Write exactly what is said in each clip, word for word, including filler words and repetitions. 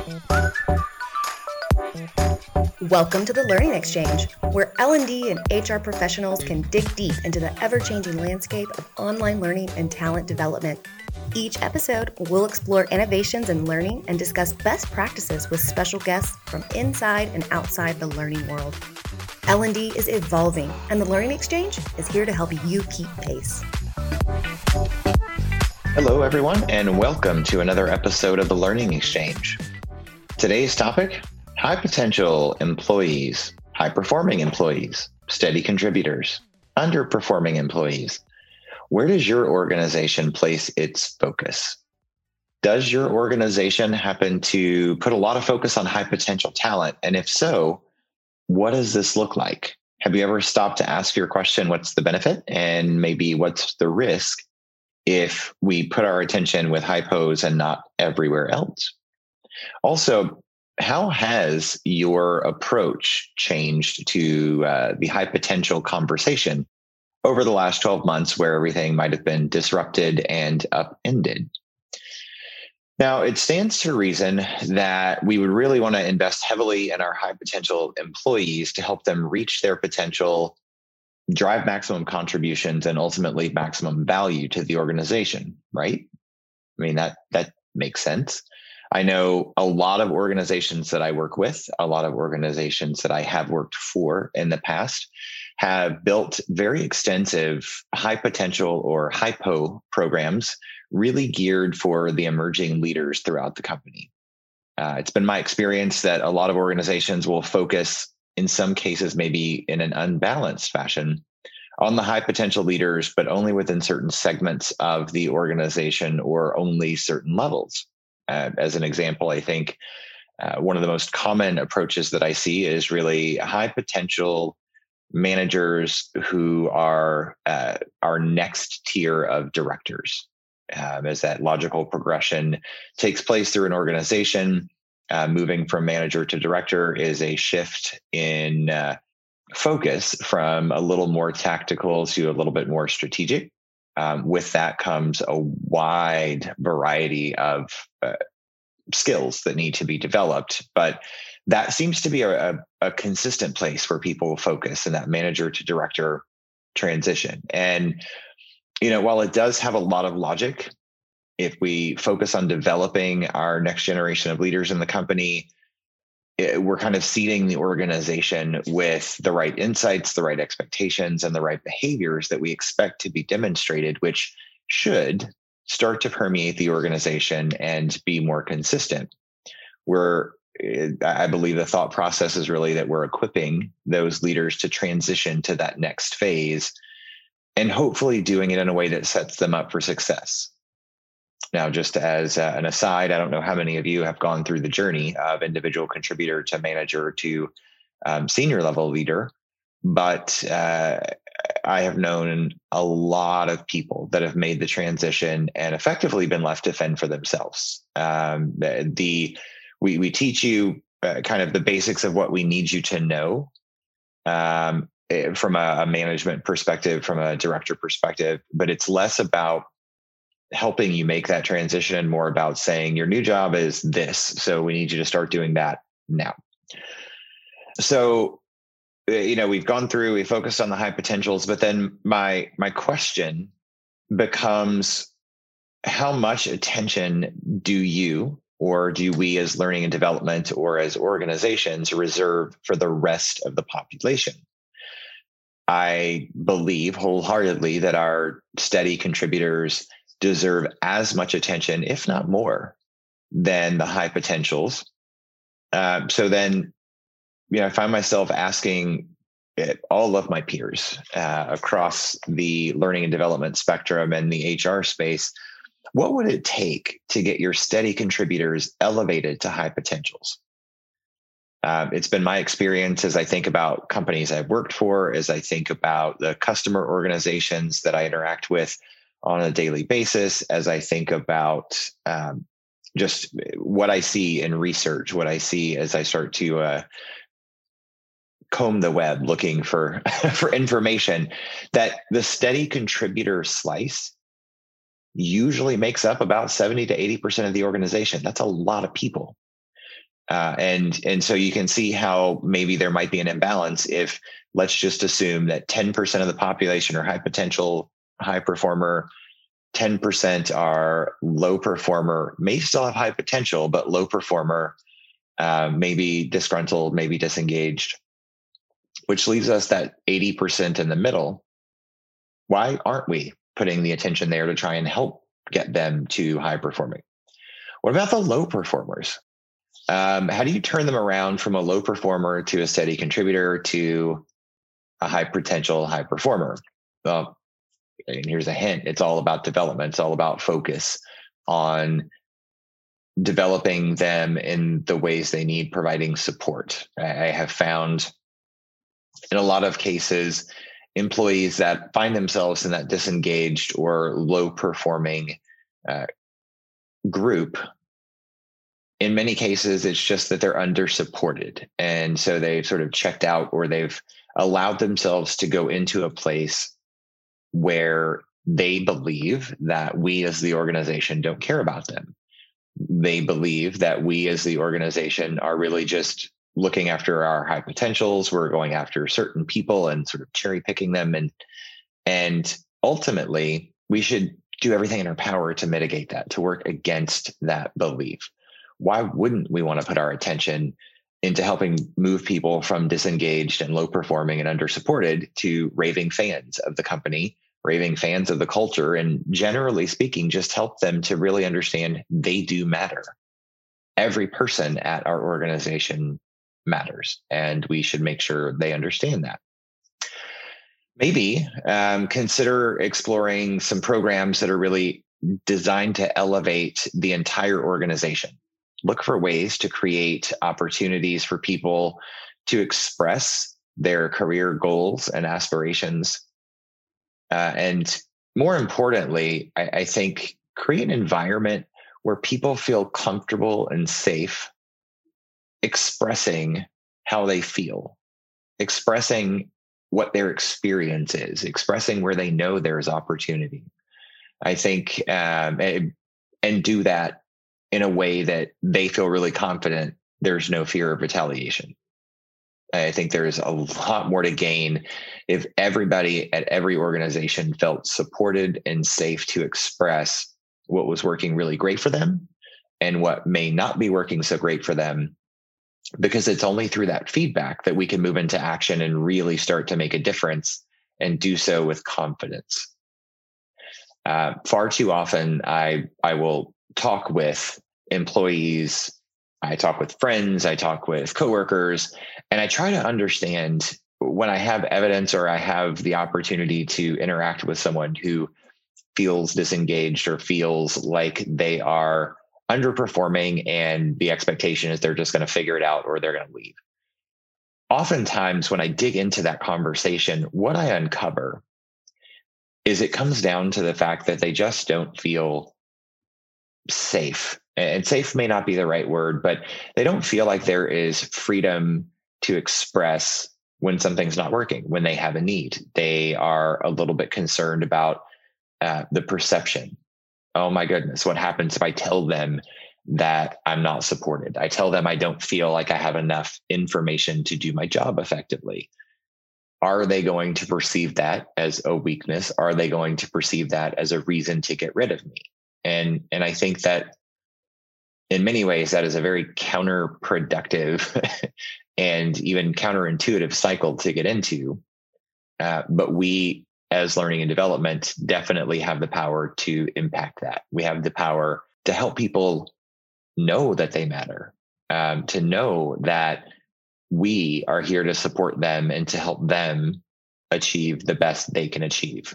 Welcome to the Learning Exchange, where L and D and H R professionals can dig deep into the ever-changing landscape of online learning and talent development. Each episode, we'll explore innovations in learning and discuss best practices with special guests from inside and outside the learning world. L and D is evolving, and the Learning Exchange is here to help you keep pace. Hello, everyone, and welcome to another episode of the Learning Exchange. Today's topic: high potential employees, high performing employees, steady contributors, underperforming employees. Where does your organization place its focus? Does your organization happen to put a lot of focus on high potential talent? And if so, what does this look like? Have you ever stopped to ask your question, what's the benefit? And maybe what's the risk if we put our attention with hypos and not everywhere else? Also, how has your approach changed to uh, the high potential conversation over the last twelve months where everything might have been disrupted and upended? Now, it stands to reason that we would really want to invest heavily in our high potential employees to help them reach their potential, drive maximum contributions, and ultimately maximum value to the organization, right? I mean, that that makes sense. I know a lot of organizations that I work with, a lot of organizations that I have worked for in the past, have built very extensive high potential or hypo programs really geared for the emerging leaders throughout the company. Uh, it's been my experience that a lot of organizations will focus, in some cases, maybe in an unbalanced fashion, on the high potential leaders, but only within certain segments of the organization or only certain levels. Uh, as an example, I think uh, one of the most common approaches that I see is really high potential managers who are uh, our next tier of directors. Um, as that logical progression takes place through an organization, uh, moving from manager to director is a shift in uh, focus from a little more tactical to a little bit more strategic. Um, with that comes a wide variety of uh, skills that need to be developed. But that seems to be a, a, a consistent place where people focus in that manager to director transition. And, you know, while it does have a lot of logic, if we focus on developing our next generation of leaders in the company, it, we're kind of seeding the organization with the right insights, the right expectations, and the right behaviors that we expect to be demonstrated, which should start to permeate the organization and be more consistent. We're, I believe the thought process is really that we're equipping those leaders to transition to that next phase and hopefully doing it in a way that sets them up for success. Now, just as uh, an aside, I don't know how many of you have gone through the journey of individual contributor to manager to um, senior level leader, but uh, I have known a lot of people that have made the transition and effectively been left to fend for themselves. Um, the, the we we teach you uh, kind of the basics of what we need you to know um, from a, a management perspective, from a director perspective, but it's less about helping you make that transition and more about saying your new job is this, so we need you to start doing that now. So, you know, we've gone through, we focused on the high potentials, but then my my question becomes, how much attention do you or do we as learning and development or as organizations reserve for the rest of the population? I believe wholeheartedly that our steady contributors deserve as much attention, if not more, than the high potentials. Uh, so then, you know, I find myself asking it, all of my peers uh, across the learning and development spectrum and the H R space, what would it take to get your steady contributors elevated to high potentials? Um, it's been my experience as I think about companies I've worked for, as I think about the customer organizations that I interact with on a daily basis, as I think about um, just what I see in research, what I see as I start to uh, comb the web looking for, for information, that the steady contributor slice usually makes up about seventy to eighty percent of the organization. That's a lot of people. Uh, and, and so you can see how maybe there might be an imbalance if, let's just assume that ten percent of the population are high potential, high performer, ten percent are low performer, may still have high potential, but low performer, uh, maybe disgruntled, maybe disengaged, which leaves us that eighty percent in the middle. Why aren't we putting the attention there to try and help get them to high performing? What about the low performers? Um, how do you turn them around from a low performer to a steady contributor to a high potential high performer? Well, and here's a hint. It's all about development. It's all about focus on developing them in the ways they need, providing support. I have found in a lot of cases, employees that find themselves in that disengaged or low performing uh, group, in many cases, it's just that they're under supported. And so they've sort of checked out, or they've allowed themselves to go into a place where they believe that we as the organization don't care about them. They believe that we as the organization are really just looking after our high potentials. We're going after certain people and sort of cherry picking them. And, and ultimately, we should do everything in our power to mitigate that, to work against that belief. Why wouldn't we want to put our attention into helping move people from disengaged and low performing and under supported to raving fans of the company, raving fans of the culture, and generally speaking, just help them to really understand they do matter. Every person at our organization matters, and we should make sure they understand that. Maybe um, consider exploring some programs that are really designed to elevate the entire organization. Look for ways to create opportunities for people to express their career goals and aspirations. Uh, and more importantly, I, I think create an environment where people feel comfortable and safe expressing how they feel, expressing what their experience is, expressing where they know there's opportunity. I think, um, and, and do that in a way that they feel really confident there's no fear of retaliation. I think there's a lot more to gain if everybody at every organization felt supported and safe to express what was working really great for them and what may not be working so great for them, because it's only through that feedback that we can move into action and really start to make a difference, and do so with confidence. Uh, far too often, I I will talk with employees, I talk with friends, I talk with coworkers, and I try to understand when I have evidence or I have the opportunity to interact with someone who feels disengaged or feels like they are underperforming and the expectation is they're just going to figure it out or they're going to leave. Oftentimes, when I dig into that conversation, what I uncover is it comes down to the fact that they just don't feel safe. And safe may not be the right word, but they don't feel like there is freedom to express when something's not working, when they have a need. They are a little bit concerned about uh, the perception. Oh my goodness, what happens if I tell them that I'm not supported? I tell them I don't feel like I have enough information to do my job effectively. Are they going to perceive that as a weakness? Are they going to perceive that as a reason to get rid of me? And, and I think that in many ways, that is a very counterproductive and even counterintuitive cycle to get into. Uh, but we, as learning and development, definitely have the power to impact that. We have the power to help people know that they matter, um, to know that we are here to support them and to help them achieve the best they can achieve.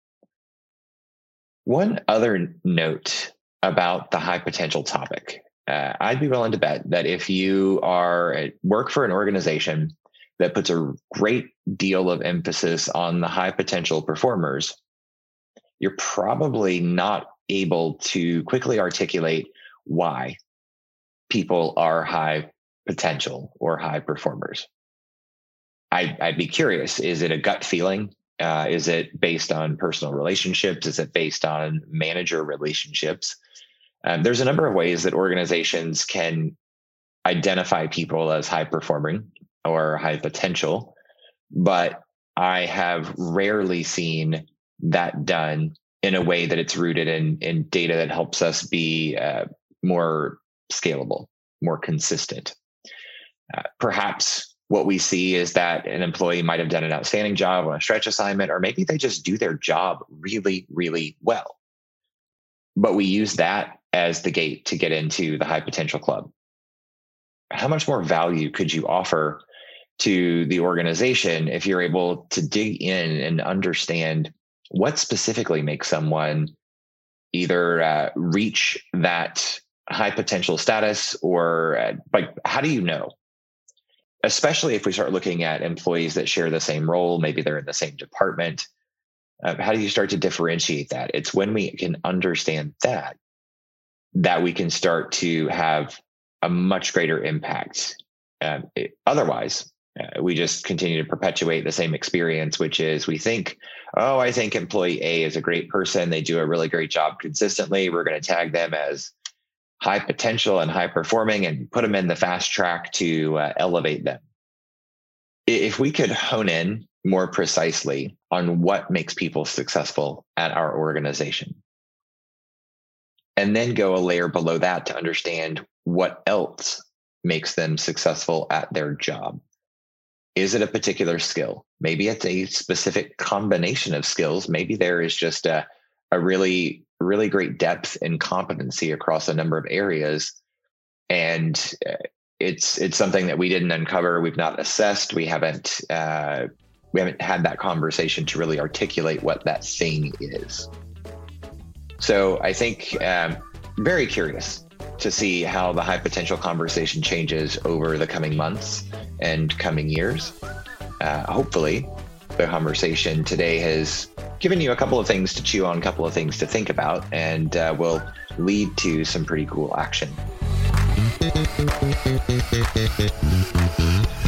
One other note about the high potential topic. Uh, I'd be willing to bet that if you are at work for an organization that puts a great deal of emphasis on the high potential performers, you're probably not able to quickly articulate why people are high potential or high performers. I'd, I'd be curious, is it a gut feeling? Uh, is it based on personal relationships? Is it based on manager relationships? Um, there's a number of ways that organizations can identify people as high performing or high potential, but I have rarely seen that done in a way that it's rooted in, in data that helps us be uh, more scalable, more consistent. Uh, perhaps what we see is that an employee might have done an outstanding job on a stretch assignment, or maybe they just do their job really, really well. But we use that as the gate to get into the high potential club. How much more value could you offer to the organization if you're able to dig in and understand what specifically makes someone either uh, reach that high potential status, or uh, like, how do you know? Especially if we start looking at employees that share the same role, maybe they're in the same department. Uh, how do you start to differentiate that? It's when we can understand that, that we can start to have a much greater impact. Um, it, otherwise, uh, we just continue to perpetuate the same experience, which is we think, oh, I think employee A is a great person. They do a really great job consistently. We're going to tag them as high potential and high performing and put them in the fast track to uh, elevate them. If we could hone in more precisely on what makes people successful at our organization, and then go a layer below that to understand what else makes them successful at their job. Is it a particular skill? Maybe it's a specific combination of skills. Maybe there is just a, a really, really great depth and competency across a number of areas. And it's it's something that we didn't uncover. We've not assessed. We haven't uh, we haven't had that conversation to really articulate what that thing is. So I think um, very curious to see how the high potential conversation changes over the coming months and coming years. Uh, hopefully, the conversation today has given you a couple of things to chew on, a couple of things to think about, and uh, will lead to some pretty cool action.